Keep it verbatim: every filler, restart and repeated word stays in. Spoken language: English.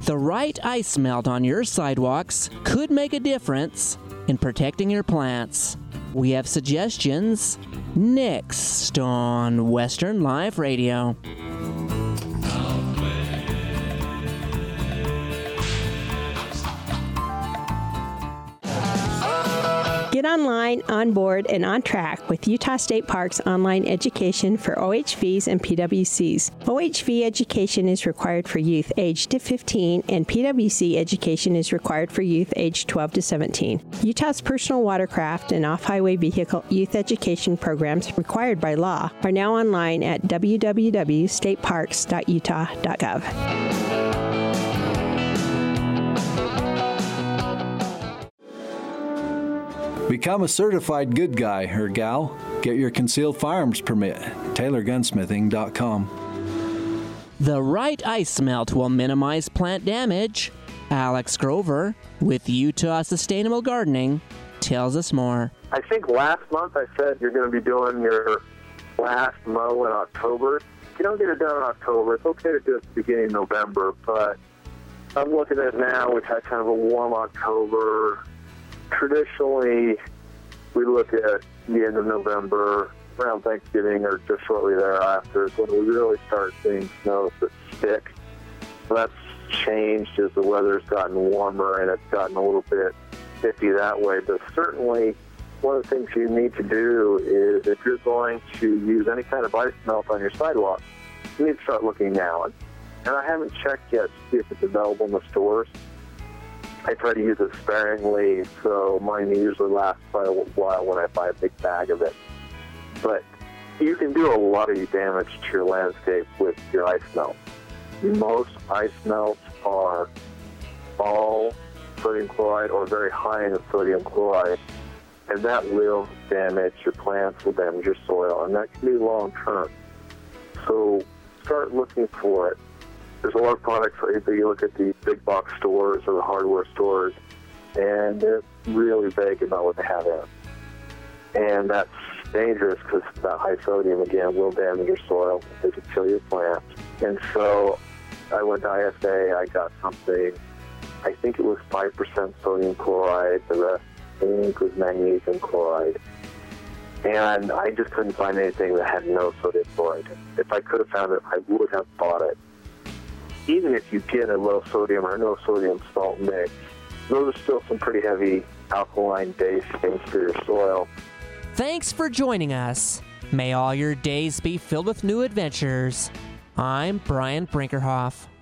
The right ice melt on your sidewalks could make a difference in protecting your plants. We have suggestions next on Western Live Radio. Get online, on board, and on track with Utah State Parks online education for O H Vs and P W Cs. O H V education is required for youth aged to fifteen, and P W C education is required for youth aged twelve to seventeen. Utah's personal watercraft and off-highway vehicle youth education programs required by law are now online at w w w dot state parks dot utah dot gov. Become a certified good guy or gal. Get your concealed firearms permit. Taylor Gunsmithing dot com. The right ice melt will minimize plant damage. Alex Grover with Utah Sustainable Gardening tells us more. I think last month I said you're going to be doing your last mow in October. If you don't get it done in October, it's okay to do it at the beginning of November, but I'm looking at it now. We've had kind of a warm October. Traditionally, we look at the end of November, around Thanksgiving or just shortly thereafter is when we really start seeing snows that stick. So that's changed as the weather's gotten warmer and it's gotten a little bit iffy that way. But certainly, one of the things you need to do is if you're going to use any kind of ice melt on your sidewalk, you need to start looking now. And I haven't checked yet to see if it's available in the stores. I try to use it sparingly, so mine usually lasts quite a while when I buy a big bag of it. But you can do a lot of damage to your landscape with your ice melt. Most ice melts are all sodium chloride or very high in sodium chloride, and that will damage your plants, will damage your soil, and that can be long-term. So start looking for it. There's a lot of products, if you look at the big box stores or the hardware stores, and they're really vague about what they have in it. And that's dangerous because that high sodium, again, will damage your soil. It can kill your plants. And so I went to I S A, I got something, I think it was five percent sodium chloride, the rest I think was magnesium chloride. And I just couldn't find anything that had no sodium chloride. If I could have found it, I would have bought it. Even if you get a low sodium or no sodium salt mix, those are still some pretty heavy alkaline-based things for your soil. Thanks for joining us. May all your days be filled with new adventures. I'm Brian Brinkerhoff.